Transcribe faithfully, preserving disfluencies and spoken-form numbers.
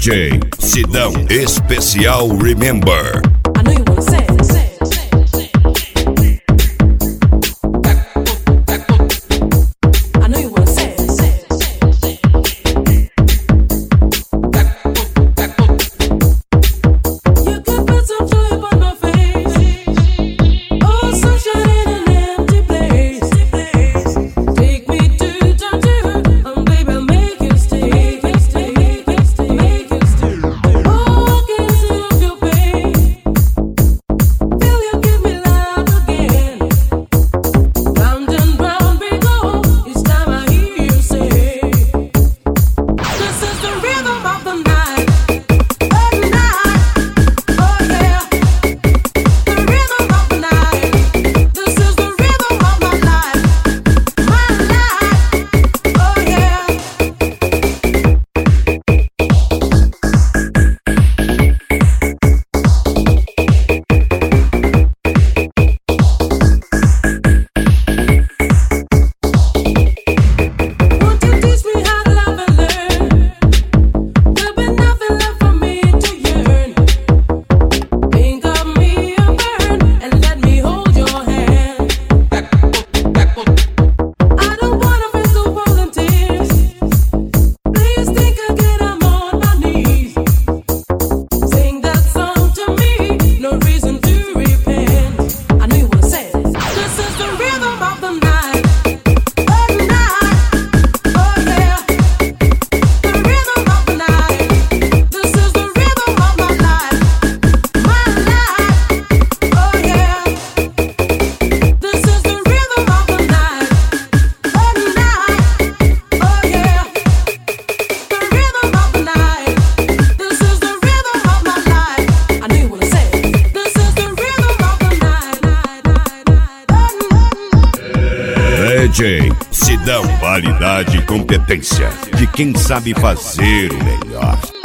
J Sidão Especial Remember. I know you wanna say it, say it, say it, say it. I know you wanna say it, say it, say it, say it. You could put some joy upon my face. Oh, sunshine in an empty place. Take me to down to, oh baby, I'll make you stay, make you stay, make you stay, make you stay. Oh, I can see your pain. Feel you give me love again. Round and round we go. Each time I hear you say, this is the rhythm of the night, of the night. Oh yeah, the rhythm of the night. This is the rhythm of my life, my life. Oh yeah. Won't you teach me how to love and learn? There'll be nothing left for me to yearn. Think of me and burn, and let me hold your hand. I don't wanna face the world in tears. Please think again, I'm on my knees. Sing that song to me, no reason to repent. I know you wanna say it. This is the rhythm of the night, of the night. Oh yeah, the rhythm of the night. This is the rhythm of my life, my life. Oh yeah, this is the rhythm of the night, of the night. Oh yeah, the rhythm of the night. This is the rhythm of my life. I know you wanna say it. This is the rhythm of the night, night, night, night. D J Sidão, qualidade e competência de quem sabe fazer o melhor.